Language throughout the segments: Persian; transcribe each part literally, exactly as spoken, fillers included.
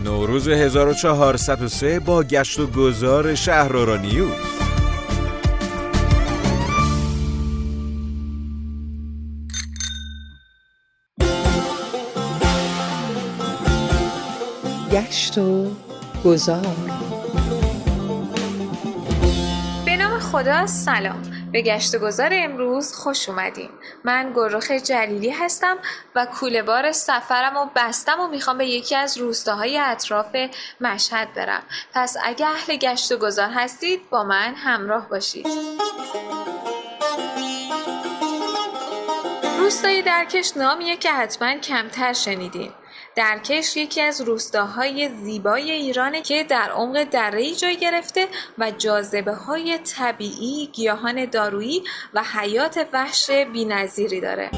نوروز هزار و چهارصد و سه با گشت و گذار شهرارانیوز. گشت و گذار. به نام خدا. سلام، به گشت و گذار امروز خوش اومدیم. من گلرخ جلیلی هستم و کوله بار سفرم رو بستم و میخوام به یکی از روستاهای اطراف مشهد برم. پس اگه اهل گشت و گذار هستید با من همراه باشید. روستای درکش نامیه که حتما کمتر شنیدین. درکش یکی از روستاهای زیبای ایرانه که در عمق دره‌ای جای گرفته و جاذبه‌های طبیعی، گیاهان دارویی و حیات وحش بی‌نظیری داره.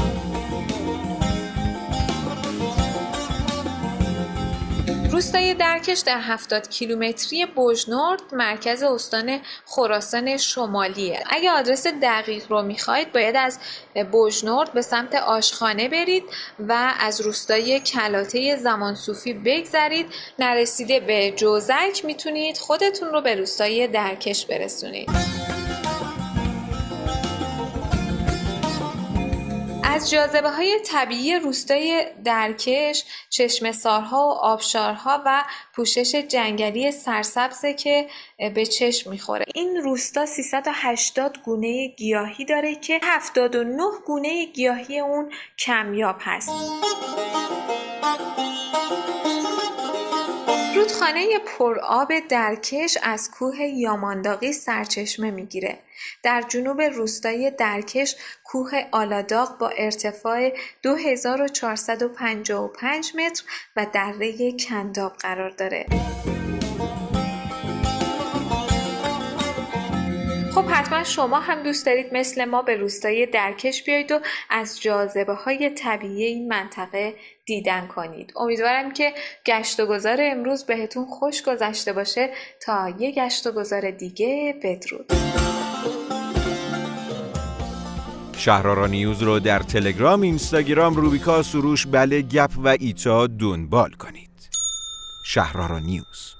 روستای درکش در هفتاد کیلومتری بوجنورد مرکز استان خراسان شمالیه. اگه آدرس دقیق رو میخواید باید از بوجنورد به سمت آشخانه برید و از روستای کلاته زمانصوفی بگذرید. نرسیده به جوزک میتونید خودتون رو به روستای درکش برسونید. از جاذبه‌های طبیعی روستای درکش چشمه‌سارها و آبشارها و پوشش جنگلی سرسبزه که به چشم میخوره. این روستا سیصد و هشتاد گونه گیاهی داره که هفتاد و نه گونه گیاهی اون کمیاب هست. رودخانه پرآب درکش از کوه یامانداغی سرچشمه میگیره. در جنوب روستای درکش کوه آلاداغ با ارتفاع دو هزار و چهارصد و پنجاه و پنج متر و دره کنداب قرار داره. خب حتما شما هم دوست دارید مثل ما به روستای درکش بیایید و از جاذبه‌های طبیعی این منطقه دیدن کنید. امیدوارم که گشت و گذار امروز بهتون خوش گذشته باشه. تا یه گشت و گذار دیگه، بدرود. شهرارانیوز رو در تلگرام، اینستاگرام، روبیکا، سروش، بله، گپ و ایتا دنبال کنید. شهرارانیوز.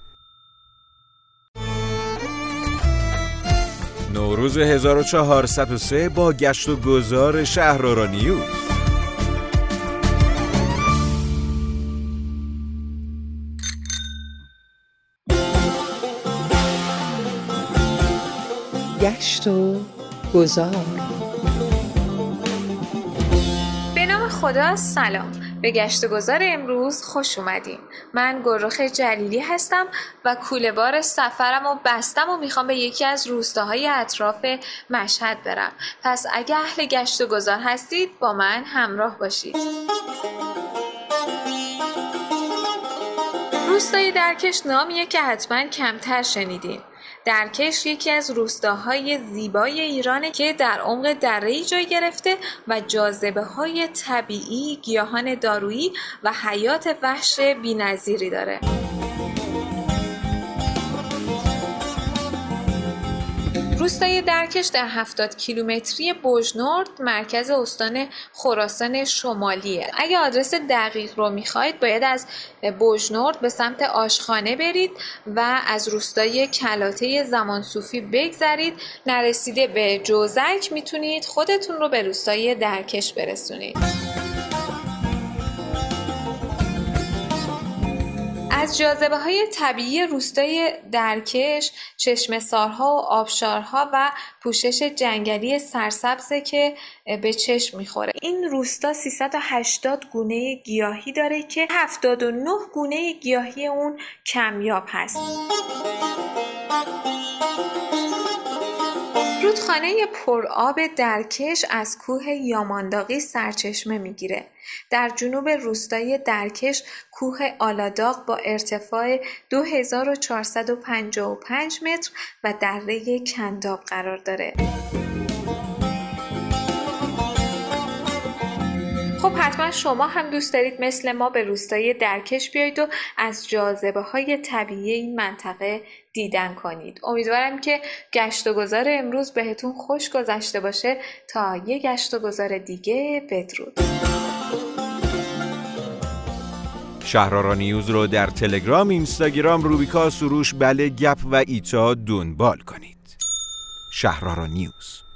نوروز هزار و چهارصد و سه با گشت و گذار شهرارانیوز. گشت و گذار. به نام خدا. سلام، به گشت و گذار امروز خوش اومدیم. من گلرخ جلیلی هستم و کوله بار سفرم رو بستم و میخوام به یکی از روستاهای اطراف مشهد برم. پس اگه اهل گشت و گذار هستید با من همراه باشید. روستای درکش نامیه که حتما کمتر شنیدین. درکش یکی از روستاهای زیبای ایرانه که در عمق دره‌ای جای گرفته و جاذبه‌های طبیعی، گیاهان دارویی و حیات وحش بی‌نظیری داره. روستای درکش در هفتاد کیلومتری بوجنورد مرکز استان خراسان شمالیه. اگه آدرس دقیق رو میخواید باید از بوجنورد به سمت آشخانه برید و از روستای کلاته زمانصوفی بگذرید. نرسیده به جوزک میتونید خودتون رو به روستای درکش برسونید. از جاذبه‌های طبیعی روستای درکش چشمه‌سارها و آبشارها و پوشش جنگلی سرسبزه که به چشم میخوره. این روستا سیصد و هشتاد گونه گیاهی داره که هفتاد و نه گونه گیاهی اون کمیاب هست. رودخانه پرآب درکش از کوه یامانداغی سرچشمه میگیره. در جنوب روستای درکش کوه آلاداغ با ارتفاع دو هزار و چهارصد و پنجاه و پنج متر و دره کنداب قرار داره. خب حتما شما هم دوست دارید مثل ما به روستای درکش بیایید و از جاذبه‌های طبیعی این منطقه دیدن کنید. امیدوارم که گشت و گذار امروز بهتون خوش گذشته باشه. تا یه گشت و گذار دیگه، بدرود. شهرارا نیوز رو در تلگرام، اینستاگرام، روبیکا، سروش، بله، گپ و ایتا دنبال کنید. شهرارا نیوز.